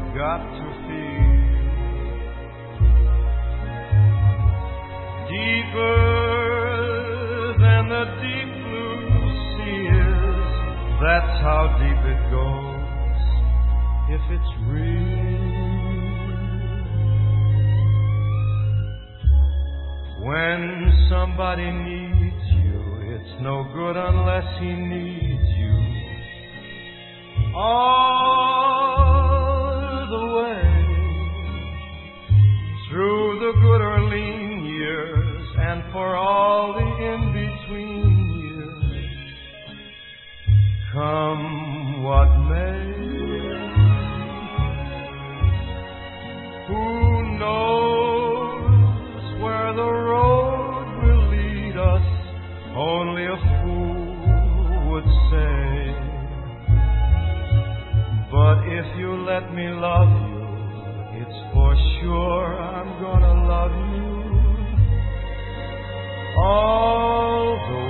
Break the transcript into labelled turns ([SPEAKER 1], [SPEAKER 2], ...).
[SPEAKER 1] got to feel. Deeper than the deep blue sea is, that's how deep it goes, if it's real. When somebody needs you, it's no good unless he needs you. All the way through the good or lean years, and for all the in-between years, come what may. Who knows where the road will lead us? Only a fool would say. But if you let me love you, it's for sure I'm gonna love you all the way.